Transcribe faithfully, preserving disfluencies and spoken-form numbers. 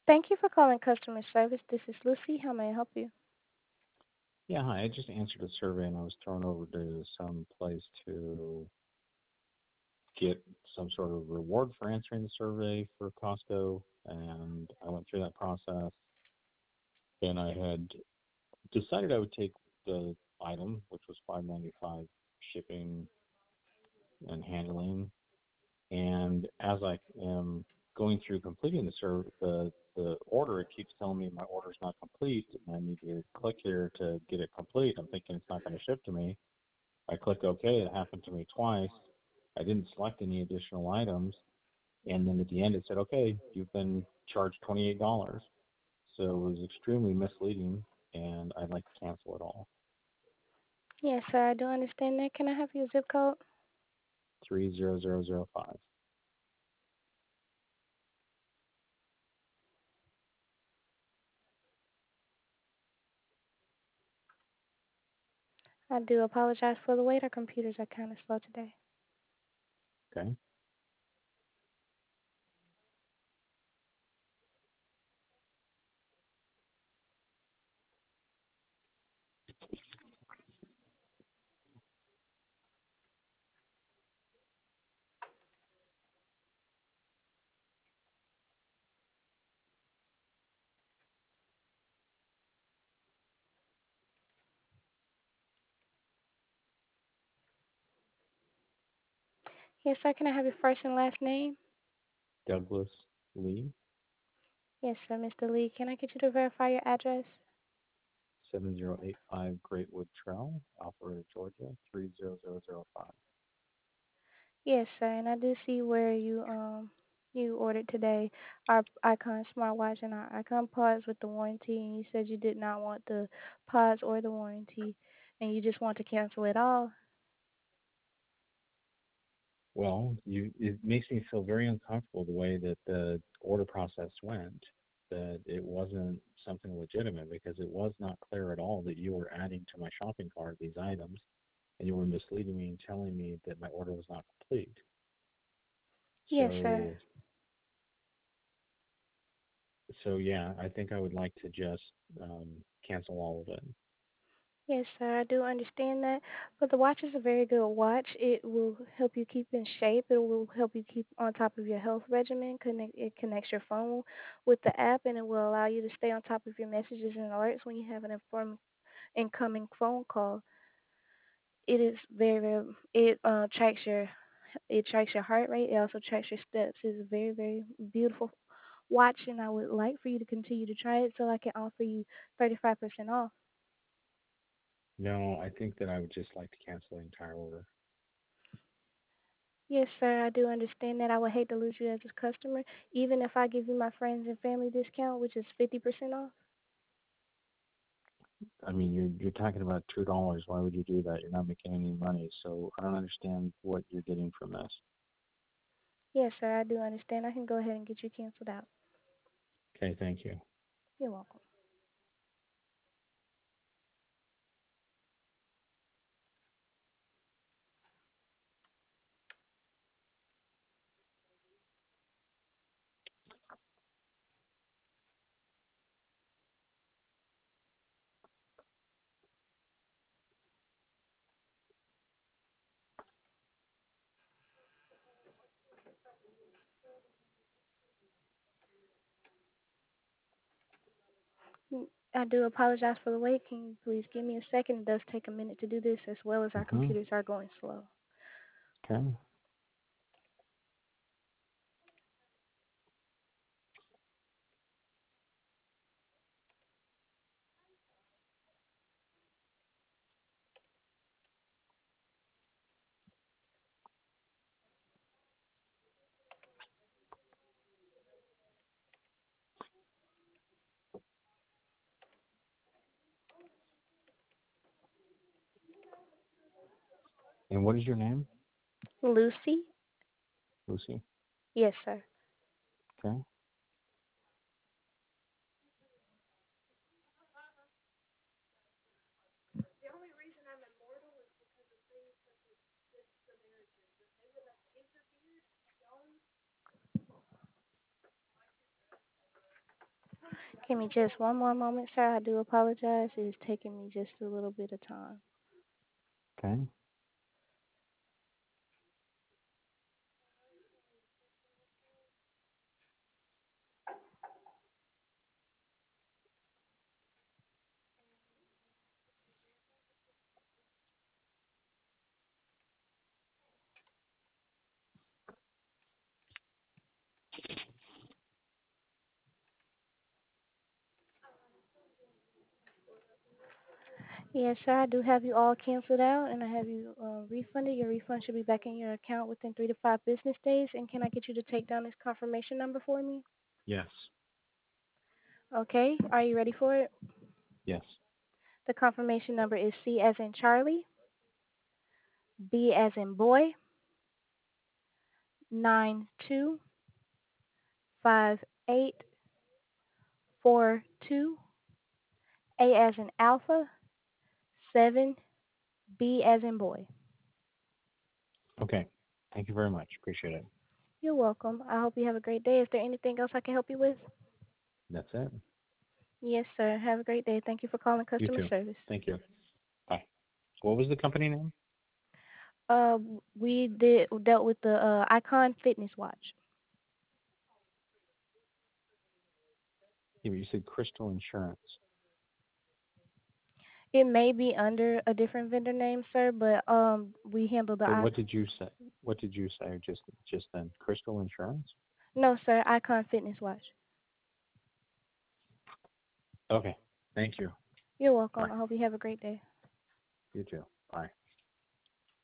Thank you for calling customer service. This is Lucy. How may I help you? Yeah, hi. I just answered a survey and I was thrown over to some place to get some sort of reward for answering the survey for Costco. And I went through that process and I had decided I would take the item, which was five ninety-five shipping and handling. And as I am going through completing the serv- the the order, it keeps telling me my order's not complete, and I need to click here to get it complete. I'm thinking it's not going to ship to me. I click OK. It happened to me twice. I didn't select any additional items, and then at the end it said, "Okay, you've been charged twenty-eight dollars." So it was extremely misleading, and I'd like to cancel it all. Yes, sir. I do understand that. Can I have your zip code? Three zero zero zero five. I do apologize for the wait. Our computers are kind of slow today. Okay. Yes, sir. Can I have your first and last name? Douglas Lee, Yes, sir. Mister Lee, can I get you to verify your address? seven zero eight five Greatwood Trail, Alpharetta, Georgia three zero zero zero five. Yes, sir. And I do see where you um you ordered today our Icon smartwatch and our Icon pods with the warranty, and you said you did not want the pods or the warranty, and you just want to cancel it all. Well, you it makes me feel very uncomfortable the way that the order process went. That it wasn't something legitimate because it was not clear at all that you were adding to my shopping cart these items, and you were misleading me and telling me that my order was not complete. Yes, sir. So, so yeah, I think I would like to just um, cancel all of it. Yes, sir, I do understand that. But the watch is a very good watch. It will help you keep in shape. It will help you keep on top of your health regimen. Connect, it connects your phone with the app, and it will allow you to stay on top of your messages and alerts when you have an inform, incoming phone call. It is very, very. It uh, tracks your it tracks your heart rate. It also tracks your steps. It's a very, very beautiful watch, and I would like for you to continue to try it so I can offer you thirty-five percent off. No, I think that I would just like to cancel the entire order. Yes, sir, I do understand that. I would hate to lose you as a customer, even if I give you my friends and family discount, which is fifty percent off. I mean, you're you're talking about two dollars. Why would you do that? You're not making any money, so I don't understand what you're getting from this. Yes, sir, I do understand. I can go ahead and get you canceled out. Okay, thank you. You're welcome. Mm, I do apologize for the wait. Can you please give me a second? It does take a minute to do this, as well as our Mhm. computers are going slow. Okay. And what is your name, Lucy? Lucy? Yes, sir. Okay. Give me just one more moment, sir. I do apologize. It is taking me just a little bit of time. Okay. Yes, sir. I do have you all canceled out, and I have you uh, refunded. Your refund should be back in your account within three to five business days. And can I get you to take down this confirmation number for me? Yes. Okay. Are you ready for it? Yes. The confirmation number is C as in Charlie, B as in boy, nine two five eight four two, A as in Alpha, seven, B as in boy. Okay. Thank you very much. Appreciate it. You're welcome. I hope you have a great day. Is there anything else I can help you with? That's it. Yes, sir. Have a great day. Thank you for calling You customer too. service. Thank you. Bye. What was the company name? Uh, we did dealt with the uh, Icon Fitness Watch. Yeah, you said Crystal Insurance. It may be under a different vendor name, sir, but um, we handle the But I- what did you say? What did you say just just then? Crystal Insurance? no, sir, Icon Fitness Watch. Okay. Thank you. You're welcome. Bye. I hope you have a great day. You too. Bye.